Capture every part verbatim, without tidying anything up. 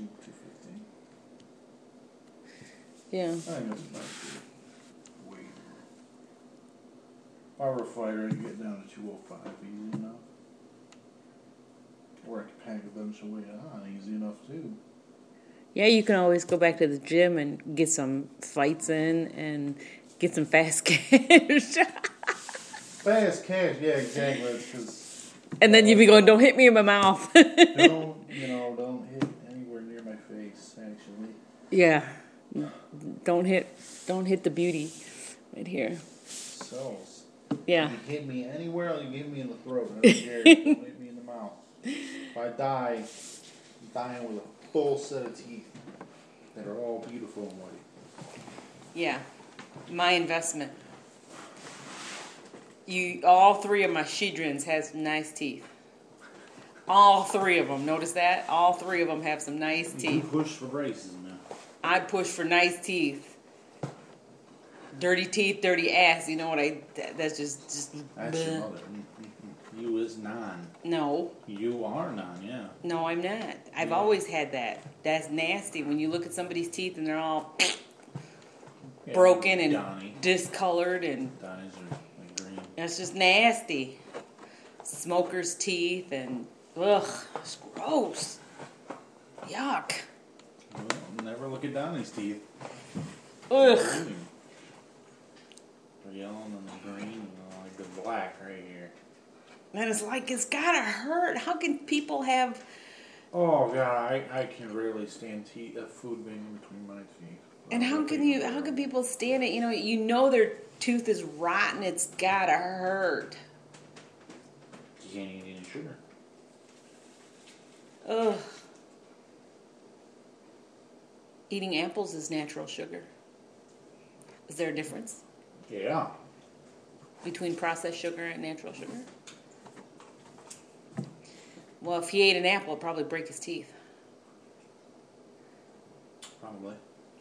two two fifty. Yeah. I think that's about good weight. If I were a fighter, I'd get down to two oh five easy enough. Or I could pack a bunch of weight on easy enough too. Yeah, you can always go back to the gym and get some fights in and get some fast cash. Fast cash, yeah, exactly. Because and then you'd be going, don't hit me in my mouth. don't, you know, don't hit anywhere near my face, actually. Yeah. Don't hit, don't hit the beauty right here. So, yeah. If you hit me anywhere, or you hit me in the throat. I don't care. Don't hit me in the mouth. If I die, I'm dying with a full set of teeth that are all beautiful and white. Yeah. My investment. You, all three of my Shidrins has nice teeth. All three of them. Notice that? All three of them have some nice teeth. You push for braces now. I push for nice teeth. Dirty teeth, dirty ass. You know what I... That, that's just... just that's bleh. your mother. You is non. No. You are non, yeah. No, I'm not. I've yeah. always had that. That's nasty. When you look at somebody's teeth and they're all yeah, broken and Donnie. discolored and... Donnie's are like green. That's just nasty. Smoker's teeth and... Ugh. It's gross. Yuck. Well, never look at Donnie's teeth. Ugh. The yellow and the green and like the black right here. And it's like, it's gotta hurt. How can people have... Oh, God, I, I can rarely stand teeth, uh, food being in between my teeth. And how can you, how can people stand it? You know, you know their tooth is rotten. It's gotta hurt. You can't eat any sugar. Ugh. Eating apples is natural sugar. Is there a difference Yeah. between processed sugar and natural sugar? Well, if he ate an apple, it'd probably break his teeth. Probably.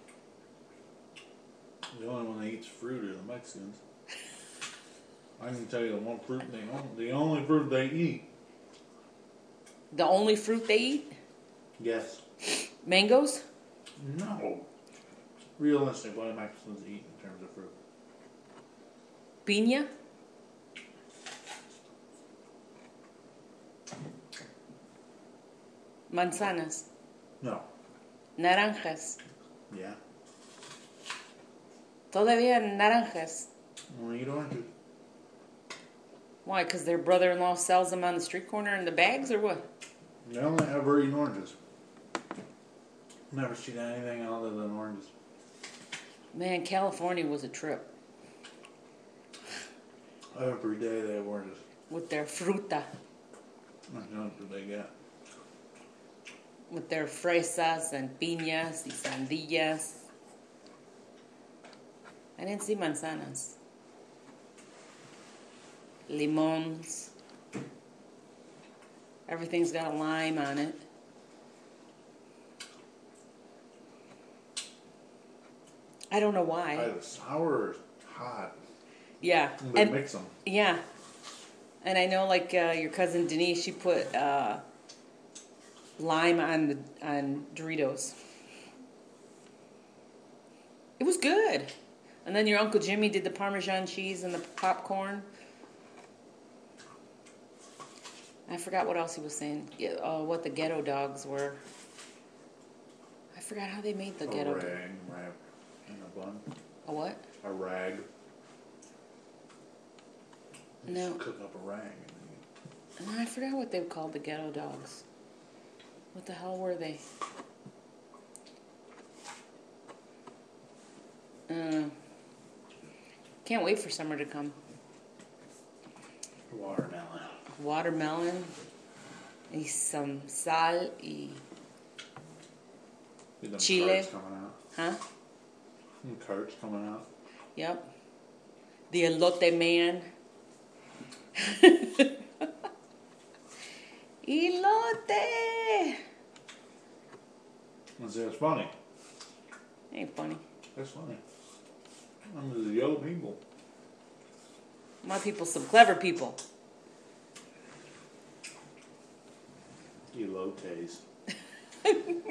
The only one that eats fruit are the Mexicans. I can tell you the one fruit they own, the only fruit they eat. The only fruit they eat? Yes. Mangoes? No. Realistic, what do Mexicans eat in terms of fruit? Piña? Manzanas? No. Naranjas? Yeah. Todavía naranjas? Only eat oranges. Why? Because their brother-in-law sells them on the street corner in the bags, or what? They only ever eat oranges. Never seen anything other than oranges. Man, California was a trip. Every day they have oranges. With their fruta. That's what they get. With their fresas and piñas y sandillas. I didn't see manzanas. Limons. Everything's got a lime on it. I don't know why. Either sour or hot. Yeah. They and, mix them. Yeah. And I know, like, uh, your cousin Denise, she put uh, lime on the on Doritos. It was good. And then your Uncle Jimmy did the Parmesan cheese and the popcorn. I forgot what else he was saying. Yeah, uh, what the ghetto dogs were. I forgot how they made the a ghetto. rag wrap in a bun. A what? A rag. You No. just cook up a rag. And No, I forgot what they called the ghetto dogs. What the hell were they? Uh, can't wait for summer to come. watermelon. Watermelon y some sal y Them chile. Carts coming out. Huh? Some carts coming out. Yep. The elote man. Elote. Let's say it's funny. Ain't funny. That's funny. I'm the yellow people. My people, some clever people. Elotes.